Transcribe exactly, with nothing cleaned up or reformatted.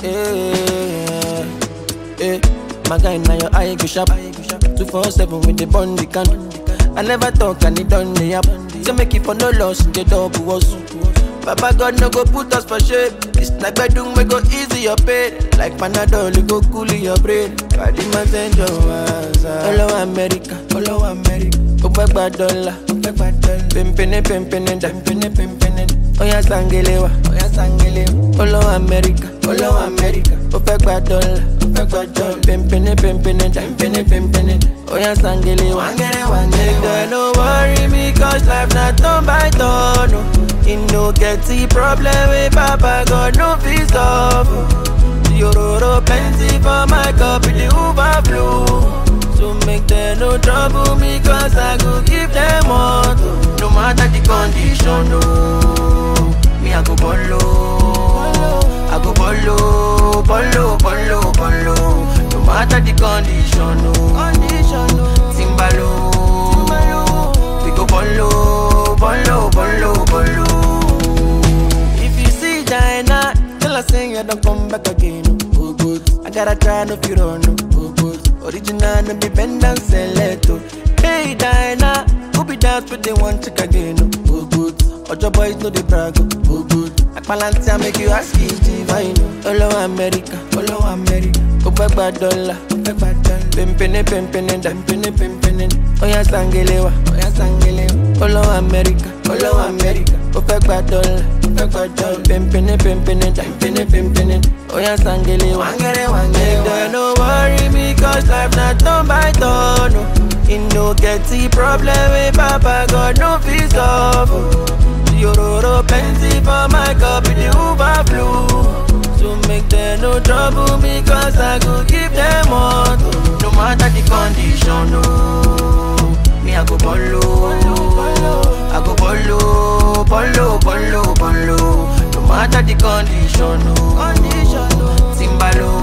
Eh, eh, my guy now your eye go sharp. Two four seven with the bond the can. I never talk and it done the app. So make it for no loss in the double was. Papa God no go put us for shame. It's like bedroom we go easy your pain. Like Panadol you go cool your brain. Body man send your ass. Hello America, hello America. Oppa dollar, oppa dollar. Pimpin' pimpin' pimpin' pimpin'. Oya sangelewa, oya sangelewa. Hello America, hello America. Oppa dollar, oppa dollar. Pimpin' pimpin' pimpin' pimpin'. Oya sangelewa, wangere wangere. Don't worry me 'cause life not turn by turn. No. You no get the problem with Papa God no fit solve. Yororo plenty for my cup in the overflow. So make them no trouble me 'cause I go give them all. No matter the condition, no. Me I go bolo, I go bolo, bolo, bolo, bolo. No matter the condition, no. Timbalo, we go bolo, bolo, bolo, bolo. China, tell us saying you don't come back again. Oh good, I gotta try no if you don't know. Oh good, original no be bend and select. Hey Diana, who be dance with the one chick again. Oh good, all your boys know the brag. Oh good, I balance and make you ask each divine. Hello America, hello America. Go back by dollar, back by dollar. Pimpin' pimpin' pimpin' pimpin'. Oh yeah sangelewa, oh yeah sangelewa. Hello America, hello America. Go back by dollar. Pimpin' pimpin' pimpin' pimpin'. Oh yeah sangele wangere wangere. Don't worry me 'cause life not turn by turn. No. You no get the problem with Papa God no fit solve. Yororo plenty for my cup in the overflow. So make them no trouble me 'cause I go give them all. No matter the condition, no. Me I go bolo, I go bolo, bolo, bolo, bolo. No matter the condition, no. Timbalo,